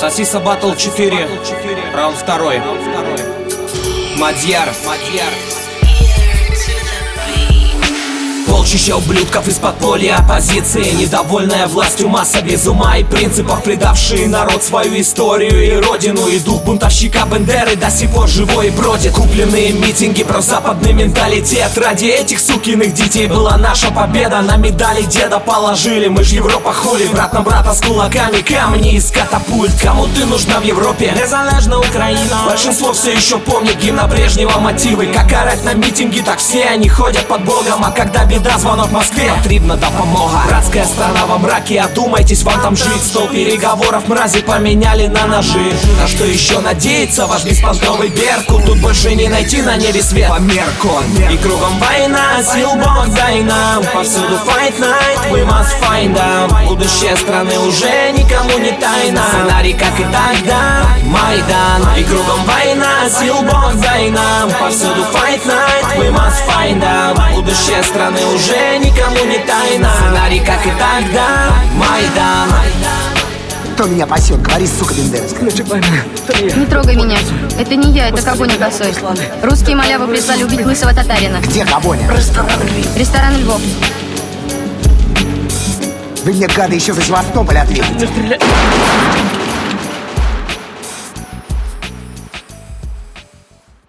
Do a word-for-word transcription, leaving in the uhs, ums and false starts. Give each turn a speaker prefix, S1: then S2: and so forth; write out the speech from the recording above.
S1: Сосиса Батл четыре, раунд второй. Мадьяр. Полчища ублюдков из подполья оппозиции, недовольная властью, масса без ума и принципов, предавшие народ, свою историю и родину. И дух бунтовщика Бендеры до сих пор живой и бродит. Купленные митинги, прозападный менталитет. Ради этих сукиных детей была наша победа. На медали деда положили, мы ж Европа хули. Брат на брата с кулаками, камни из катапульт. Кому ты нужна в Европе? Незалежна Украина. Большинство все еще помнит гимна Брежнева мотивы. Как орать на митинге, так все они ходят под Богом. А когда беда, звонок в Москве, потрібна допомога. Братская страна во мраке, одумайтесь, вам там жить. Стол переговоров мрази поменяли на ножи. На что еще надеется ваш беспонтовый Беркут? Тут больше не найти на небе свет, померк он. И кругом война, сил Бог дай нам. Повсюду fight night, we must find out. Будущее страны уже никому не тайна. Сценарий, как и тогда, Майдан. И кругом война, сил Бог дай нам. Повсюду fight night, we must find out. Будущее страны уже никому не тайна. Сценарий, как и тогда, Майдан.
S2: Кто меня пасет? Говори, сука, бендеровская.
S3: Не трогай меня. Это не я, это Кабоня косой. Русские малявы прислали убить лысого татарина.
S2: Где Кабоня?
S3: Ресторан Львов.
S2: Вы мне, гады, еще за Севастополь ответите.